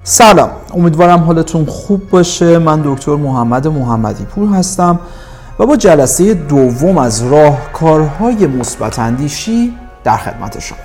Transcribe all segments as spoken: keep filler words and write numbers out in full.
سلام، امیدوارم حالتون خوب باشه. من دکتر محمد محمدی پور هستم و با جلسه دوم از راهکارهای مثبت اندیشی در خدمت شما.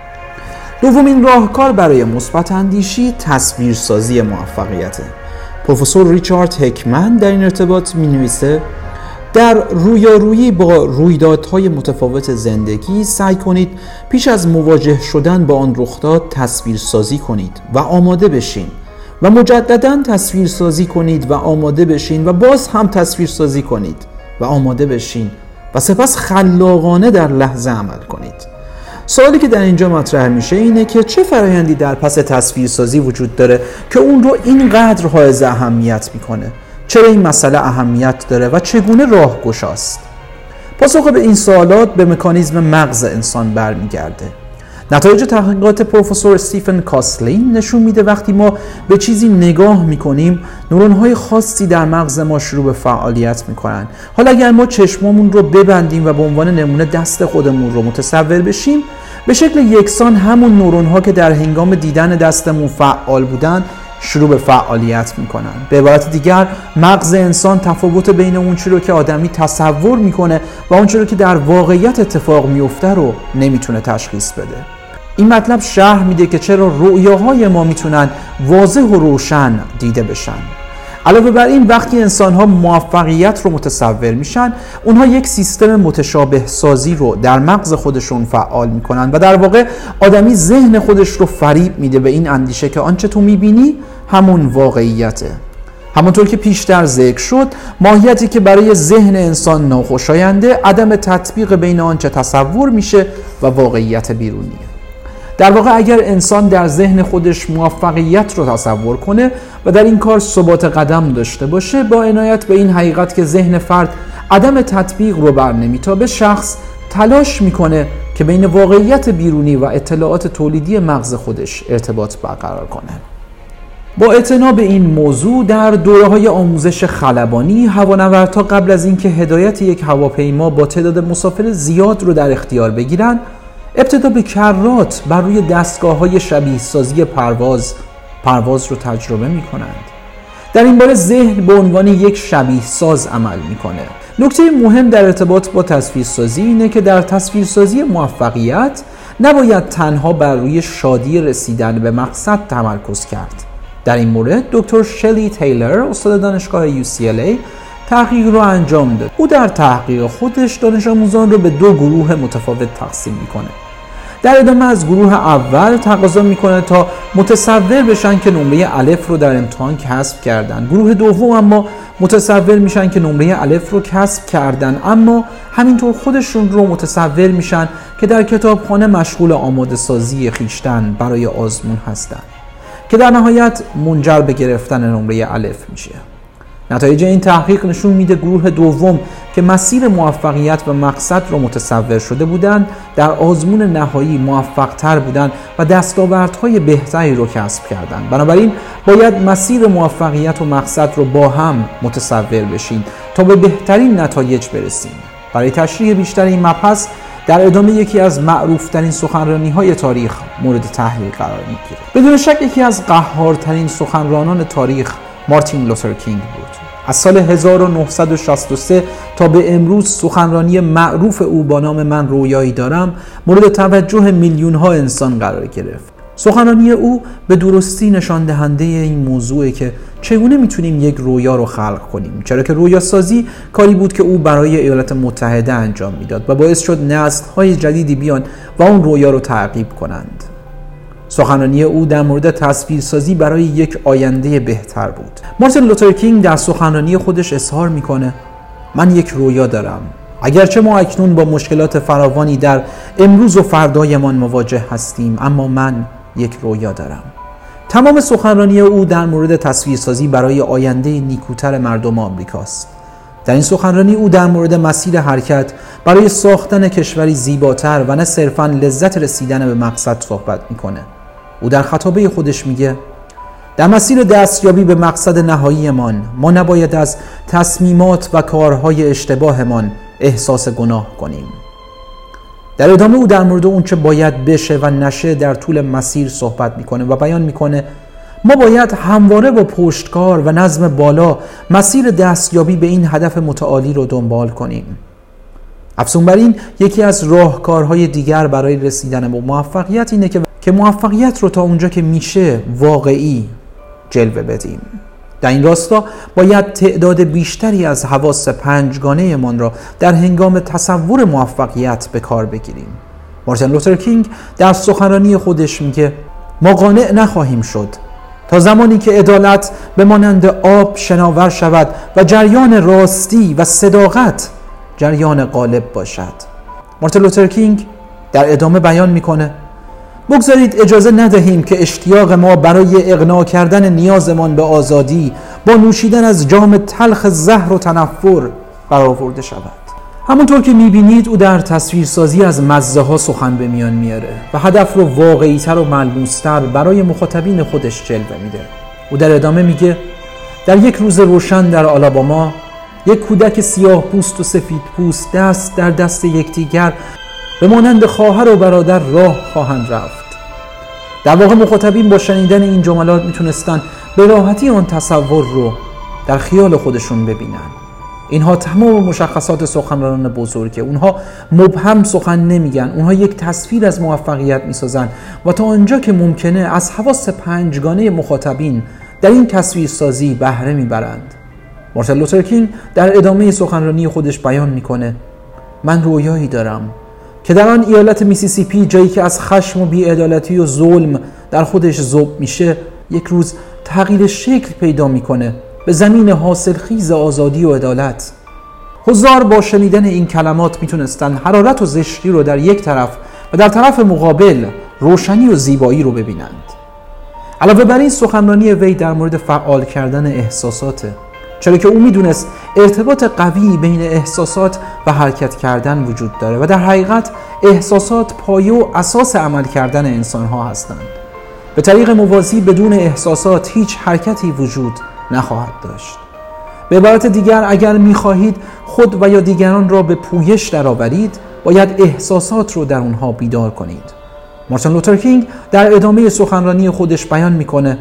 دومین راهکار برای مثبت اندیشی تصویرسازی موفقیته. پروفسور ریچارد هکمن در این ارتباط می نویسه در رویارویی با رویدادهای متفاوت زندگی سعی کنید پیش از مواجه شدن با آن رخداد تصویرسازی کنید و آماده بشین و مجددا تصویرسازی کنید و آماده بشین و باز هم تصویرسازی کنید و آماده بشین و سپس خلاقانه در لحظه عمل کنید. سوالی که در اینجا مطرح میشه اینه که چه فرآیندی در پس تصویرسازی وجود داره که اون رو اینقدر حائز اهمیت میکنه؟ چرا این مسئله اهمیت داره و چگونه راهگشاست؟ پاسخ به این سوالات به مکانیزم مغز انسان برمیگرده. نتایج تحقیقات پروفسور استیفن کاسلین نشون میده وقتی ما به چیزی نگاه میکنیم نورون‌های خاصی در مغز ما شروع به فعالیت میکنن. حالا اگر ما چشممون رو ببندیم و به عنوان نمونه دست خودمون رو متصور بشیم، به شکل یکسان همون نورون‌ها که در هنگام دیدن دستمون فعال بودن شروع به فعالیت میکنن. به عبارت دیگر مغز انسان تفاوت بین اون چیزی رو که آدمی تصور میکنه و اون چیزی رو که در واقعیت اتفاق میفته رو نمیتونه تشخیص بده. این مطلب شرح میده که چرا رؤیاهای ما میتونن واضح و روشن دیده بشن. علاوه بر این وقتی انسان‌ها موفقیت رو متصور میشن، اونها یک سیستم متشابه سازی رو در مغز خودشون فعال میکنن و در واقع آدمی ذهن خودش رو فریب میده به این اندیشه که آنچه تو میبینی همون واقعیته. همونطور که پیشتر ذکر شد، ماهیتی که برای ذهن انسان ناخوشاینده عدم تطبیق بین آنچه تصور میشه و واقعیت بیرونیه. در واقع اگر انسان در ذهن خودش موفقیت رو تصور کنه و در این کار ثبات قدم داشته باشه، با عنایت به این حقیقت که ذهن فرد عدم تطبیق رو بر نمیتابه، شخص تلاش میکنه که بین واقعیت بیرونی و اطلاعات تولیدی مغز خودش ارتباط برقرار کنه. با اعتنا به این موضوع در دوره‌های آموزش خلبانی، هوانوردها قبل از اینکه هدایت یک هواپیما با تعداد مسافر زیاد رو در اختیار بگیرن، ابتدا به کرات بر روی دستگاه‌های شبیه سازی پرواز پرواز رو تجربه می‌کنند. در این باره ذهن به عنوان یک شبیه ساز عمل می‌کنه. نکته مهم در ارتباط با تصویرسازی اینه که در تصویرسازی موفقیت نباید تنها بر روی شادی رسیدن به مقصد تمرکز کرد. در این مورد دکتر شلی تیلر، استاد دانشگاه یو سی ال ای، تحقیق رو انجام داد. او در تحقیق خودش دانش آموزان رو به دو گروه متفاوت تقسیم می‌کنه. در ادامه از گروه اول تقاضا میکنه تا متصور بشن که نمره الف رو در امتحان کسب کردن. گروه دوم اما متصور میشن که نمره الف رو کسب کردن، اما همینطور خودشون رو متصور میشن که در کتابخانه مشغول آماده سازی خیشتن برای آزمون هستن که در نهایت منجر به گرفتن نمره الف میشه. نتایج این تحقیق نشون میده گروه دوم که مسیر موفقیت و مقصد رو متصور شده بودند، در آزمون نهایی موفق تر بودند و دستاوردهای بهتری رو کسب کردند. بنابراین باید مسیر موفقیت و مقصد رو با هم متصور بشیم تا به بهترین نتایج برسیم. برای تشریح بیشتر این مبحث در ادامه یکی از معروفترین سخنرانی‌های تاریخ مورد تحلیل قرار میگیره. بدون شک یکی از قهارترین سخنرانان تاریخ مارتین لوتر کینگ بود. از سال هزار و نهصد و شصت و سه تا به امروز سخنرانی معروف او با نام من رویایی دارم مورد توجه میلیون ها انسان قرار گرفت. سخنرانی او به درستی نشان دهنده این موضوعه که چگونه میتونیم یک رویا رو خلق کنیم، چرا که رویا سازی کاری بود که او برای ایالات متحده انجام میداد و باعث شد نسل‌های جدیدی بیان و اون رویا رو تعقیب کنند. سخنرانی او در مورد تصویرسازی برای یک آینده بهتر بود. مارتین لوتر کینگ در سخنرانی خودش اظهار میکنه: من یک رویا دارم. اگرچه ما اکنون با مشکلات فراوانی در امروز و فردایمان مواجه هستیم، اما من یک رویا دارم. تمام سخنرانی او در مورد تصویرسازی برای آینده نیکوتر مردم آمریکاست. در این سخنرانی او در مورد مسیر حرکت برای ساختن کشوری زیباتر و نه صرفاً لذت رسیدن به مقصد صحبت میکنه. او در خطابه خودش میگه: در مسیر دستیابی به مقصد نهاییمان ما نباید از تصمیمات و کارهای اشتباهمان احساس گناه کنیم. در ادامه او در مورد اون چه باید بشه و نشه در طول مسیر صحبت میکنه و بیان میکنه: ما باید همواره با پشتکار و نظم بالا مسیر دستیابی به این هدف متعالی رو دنبال کنیم. افزون بر این، یکی از راهکارهای دیگر برای رسیدن به موفقیت اینه که که موفقیت رو تا اونجا که میشه واقعی جلوه بدیم. در این راستا باید تعداد بیشتری از حواس پنجگانه من را در هنگام تصور موفقیت به کار بگیریم. مارتین لوتر کینگ در سخنرانی خودش میگه ما قانع نخواهیم شد تا زمانی که عدالت به مانند آب شناور شود و جریان راستی و صداقت جریان غالب باشد. مارتین لوتر کینگ در ادامه بیان میکنه بگذارید اجازه ندهیم که اشتیاق ما برای اقناع کردن نیازمان به آزادی با نوشیدن از جام تلخ زهر و تنفر برآورده شود. همونطور که میبینید او در تصویرسازی از مزه ها سخن به میان میاره و هدف رو واقعی‌تر و ملموس‌تر برای مخاطبین خودش جلوه میده. او در ادامه میگه در یک روز روشن در آلاباما یک کودک سیاه پوست و سفید پوست دست در دست یکدیگر به مانند خواهر و برادر راه خواهند رفت. در واقع مخاطبین با شنیدن این جملات میتونستن به راحتی آن تصور رو در خیال خودشون ببینن. اینها تمام مشخصات سخنرانان بزرگه. اونها مبهم سخن نمیگن، اونها یک تصویر از موفقیت میسازن و تا آنجا که ممکنه از حواس پنجگانه مخاطبین در این تصویرسازی بهره میبرند. مارتین لوتر کینگ در ادامه سخنرانی خودش بیان میکنه من رویایی دارم که در آن ایالت میسیسیپی، جایی که از خشم و بی‌عدالتی و ظلم در خودش ذوب میشه، یک روز تغییر شکل پیدا میکنه به زمین حاصلخیز آزادی و عدالت. حضار با شنیدن این کلمات میتونستن حرارت و زشتی رو در یک طرف و در طرف مقابل روشنی و زیبایی رو ببینند. علاوه بر این، سخنرانی وی در مورد فعال کردن احساساته، چرا که او میدونست ارتباط قوی بین احساسات و حرکت کردن وجود داره و در حقیقت احساسات پایه و اساس عمل کردن انسان‌ها هستند. به طریق موازی بدون احساسات هیچ حرکتی وجود نخواهد داشت. به عبارت دیگر، اگر می‌خواهید خود و یا دیگران را به پویش درآورید، باید احساسات رو در اونها بیدار کنید. مارتین لوتر کینگ در ادامه سخنرانی خودش بیان میکنه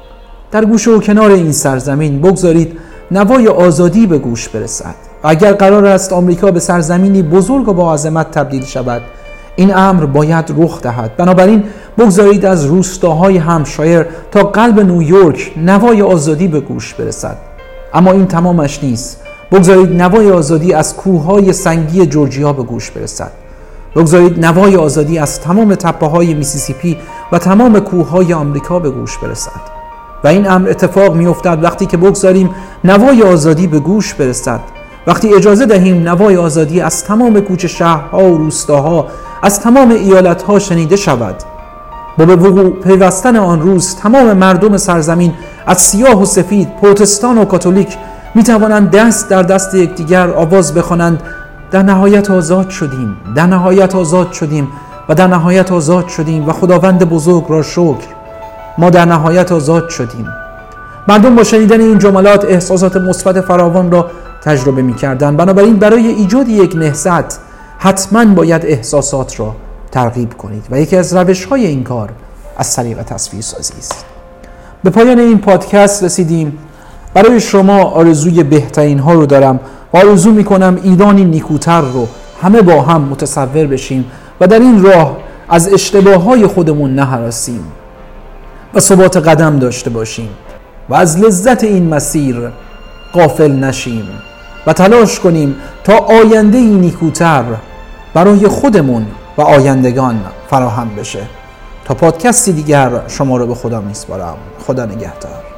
در گوشه و کنار این سرزمین بگذارید نوای آزادی به گوش برسد. اگر قرار است آمریکا به سرزمینی بزرگ و با عظمت تبدیل شود، این امر باید رخ دهد. بنابراین بگذارید از روستاهای همشایر تا قلب نیویورک نوای آزادی به گوش برسد. اما این تمامش نیست. بگذارید نوای آزادی از کوههای سنگی جورجیا به گوش برسد. بگذارید نوای آزادی از تمام تپه‌های میسیسیپی و تمام کوههای آمریکا به گوش برسد. و این امر اتفاق می‌افتد وقتی که بگذاریم نوای آزادی به گوش برسد، وقتی اجازه دهیم نوای آزادی از تمام کوچه شهرها و روستاها، از تمام ایالت‌ها شنیده شود. با به وقوع پیوستن آن روز تمام مردم سرزمین از سیاه و سفید، پروتستان و کاتولیک می‌توانند دست در دست یکدیگر آواز بخوانند در نهایت آزاد شدیم، در نهایت آزاد شدیم و در نهایت آزاد شدیم و خداوند بزرگ را شکر، ما در نهایت آزاد شدیم. مردم با شنیدن این جملات احساسات مثبت فراوان را تجربه می‌کردند. بنابراین برای ایجاد یک نهضت حتماً باید احساسات را ترغیب کنید و یکی از روش‌های این کار از طریق تصویرسازی است. به پایان این پادکست رسیدیم. برای شما آرزوی بهترین ها رو دارم و آرزو می‌کنم ایرانی نیکوتر رو همه با هم متصور بشیم و در این راه از اشتباه‌های خودمون نهراسیم و ثبات قدم داشته باشیم و از لذت این مسیر غافل نشیم و تلاش کنیم تا آینده‌ای نیکوتر برای خودمون و آیندگان فراهم بشه. تا پادکستی دیگر شما رو به خدا میسپارم. خدا نگهدار.